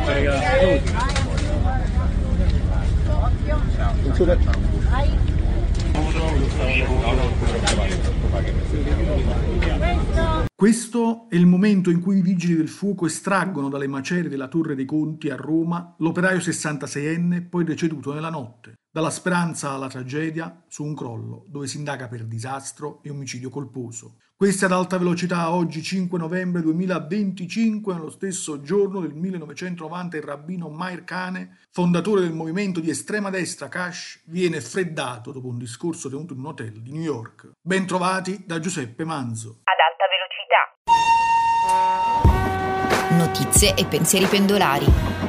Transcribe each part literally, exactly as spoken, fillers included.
Questo è il momento in cui i vigili del fuoco estraggono dalle macerie della Torre dei Conti a Roma l'operaio sessantaseienne poi deceduto nella notte, dalla speranza alla tragedia su un crollo dove si indaga per disastro e omicidio colposo. Questa è ad alta velocità, oggi cinque novembre duemilaventicinque, nello stesso giorno del millenovecentonovanta il rabbino Meir Kahane, fondatore del movimento di estrema destra Kash, viene freddato dopo un discorso tenuto in un hotel di New York. Ben trovati da Giuseppe Manzo. Ad alta velocità. Notizie e pensieri pendolari.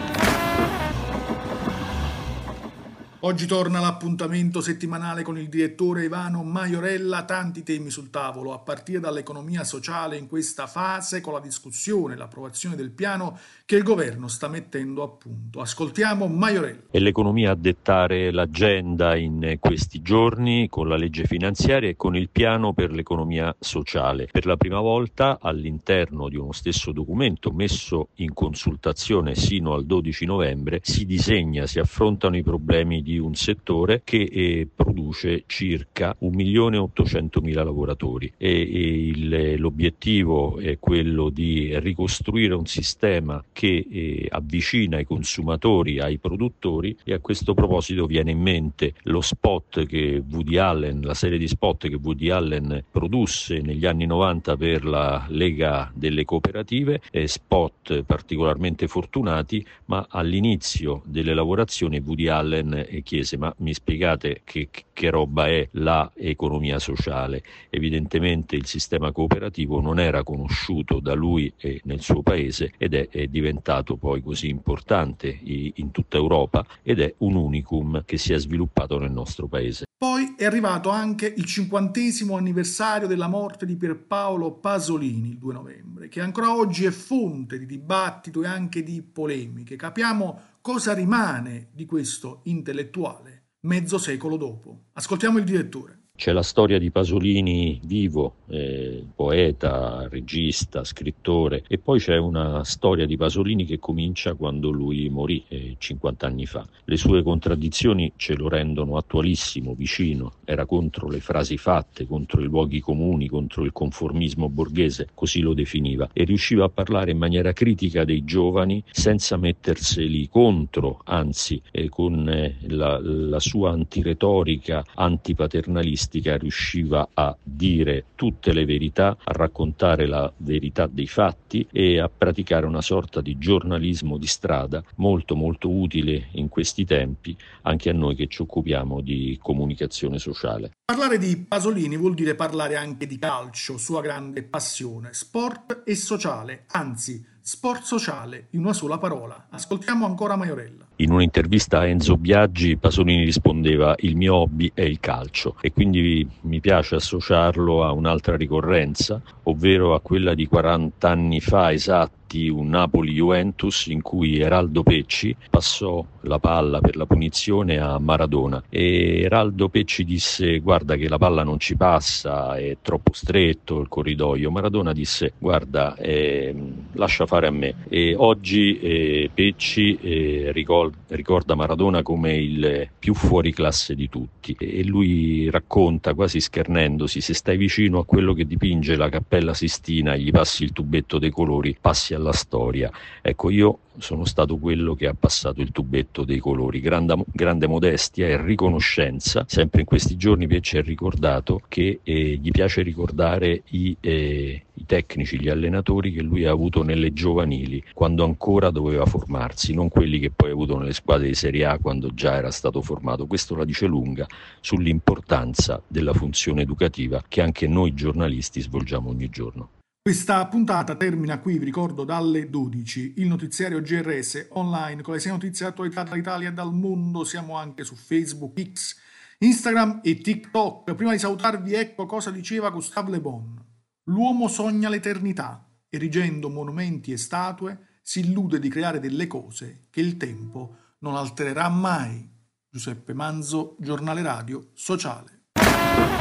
Oggi torna l'appuntamento settimanale con il direttore Ivano Maiorella, tanti temi sul tavolo, a partire dall'economia sociale in questa fase con la discussione e l'approvazione del piano che il governo sta mettendo a punto. Ascoltiamo Maiorella. È l'economia a dettare l'agenda in questi giorni con la legge finanziaria e con il piano per l'economia sociale. Per la prima volta all'interno di uno stesso documento messo in consultazione sino al dodici novembre si disegna, si affrontano i problemi di un settore che eh, produce circa un milione e ottocentomila lavoratori e, e il, l'obiettivo è quello di ricostruire un sistema che eh, avvicina i consumatori ai produttori, e a questo proposito viene in mente lo spot che Woody Allen, la serie di spot che Woody Allen produsse negli anni novanta per la Lega delle Cooperative, eh, spot particolarmente fortunati, ma all'inizio delle lavorazioni Woody Allen chiese: ma mi spiegate che, che roba è la economia sociale? Evidentemente il sistema cooperativo non era conosciuto da lui e nel suo paese ed è, è diventato poi così importante in tutta Europa ed è un unicum che si è sviluppato nel nostro paese. Poi è arrivato anche il cinquantesimo anniversario della morte di Pierpaolo Pasolini, il due novembre, che ancora oggi è fonte di dibattito e anche di polemiche. Capiamo cosa rimane di questo intellettuale mezzo secolo dopo. Ascoltiamo il direttore. C'è la storia di Pasolini vivo, eh, poeta, regista, scrittore, e poi c'è una storia di Pasolini che comincia quando lui morì eh, cinquanta anni fa. Le sue contraddizioni ce lo rendono attualissimo, vicino. Era contro le frasi fatte, contro i luoghi comuni, contro il conformismo borghese, così lo definiva, e riusciva a parlare in maniera critica dei giovani senza metterseli contro, anzi eh, con eh, la, la sua antiretorica, antipaternalistica riusciva a dire tutte le verità, a raccontare la verità dei fatti e a praticare una sorta di giornalismo di strada molto molto utile in questi tempi anche a noi che ci occupiamo di comunicazione sociale. Parlare di Pasolini vuol dire parlare anche di calcio, sua grande passione, sport e sociale, anzi sport sociale in una sola parola. Ascoltiamo ancora Maiorella. In un'intervista a Enzo Biaggi Pasolini rispondeva: il mio hobby è il calcio, e quindi mi piace associarlo a un'altra ricorrenza, ovvero a quella di quaranta anni fa esatti, un Napoli-Juventus in cui Eraldo Pecci passò la palla per la punizione a Maradona e Eraldo Pecci disse: guarda che la palla non ci passa, è troppo stretto il corridoio. Maradona disse: guarda, eh, lascia fare a me. E oggi eh, Pecci eh, ricorda, ricorda Maradona come il più fuori classe di tutti, e lui racconta quasi schernendosi: se stai vicino a quello che dipinge la Cappella Sistina e gli passi il tubetto dei colori, passi alla storia. Ecco, io sono stato quello che ha passato il tubetto dei colori. Grande, grande modestia e riconoscenza. Sempre in questi giorni Pecci ha ricordato che eh, gli piace ricordare i, eh, i tecnici, gli allenatori che lui ha avuto nelle giovanili, quando ancora doveva formarsi, non quelli che poi ha avuto nelle squadre di Serie A quando già era stato formato. Questo la dice lunga sull'importanza della funzione educativa che anche noi giornalisti svolgiamo ogni giorno. Questa puntata termina qui, vi ricordo, dalle dodici, il notiziario G R S online con le sei notizie di attualità dall'Italia e dal mondo. Siamo anche su Facebook, X, Instagram e TikTok. Prima di salutarvi, ecco cosa diceva Gustave Le Bon. L'uomo sogna l'eternità, erigendo monumenti e statue, si illude di creare delle cose che il tempo non altererà mai. Giuseppe Manzo, Giornale Radio Sociale.